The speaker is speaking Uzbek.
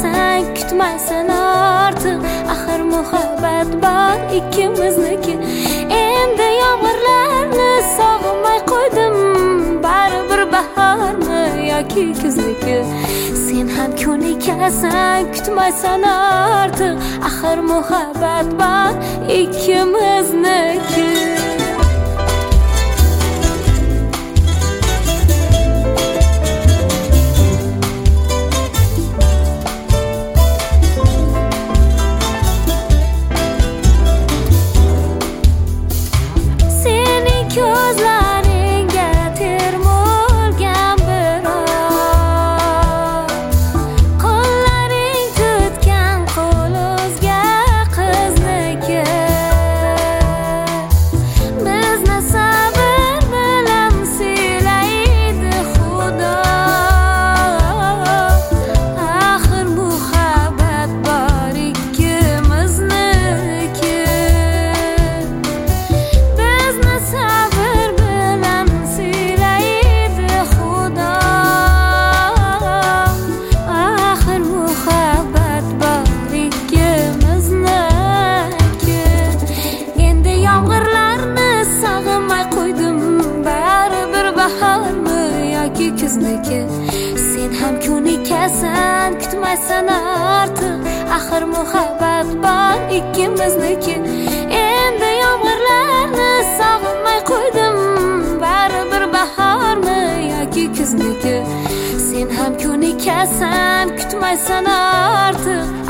kutmaysan, kutmaysan ortiq. Axir muhabbat bor ikkimizniki. Endi yomg'irlarni sog'inmay qo'ydim, baribir baharmi yoki kuzniki. Sen ham ko'nikasan, kutmaysan ortiq. Axir muhabbat bor ikkimizniki. Ko'zlaringga termulgan biroq, qo'llaring tutgan qo'l o'zga qizniki. Bizni sabr bilan siylaydi Xudo. Axir muhabbat bor ikkimizniki. Bizni sabr bilan siylaydi Xudo. Axir muhabbat bor ikkimizniki. Endi yomg'irlarni sog'inmay qo'ydim, baribir baharmi yoki kuzniki. Sen ham ko'nikasan, kutmaysan ortiq. Axir muhabbat bor ikkimizniki. Endi yomg'irlarni sog'inmay qo'ydim, baribir baharmi yoki kuzniki. Sen ham ko'nikasan, kutmaysan ortiq.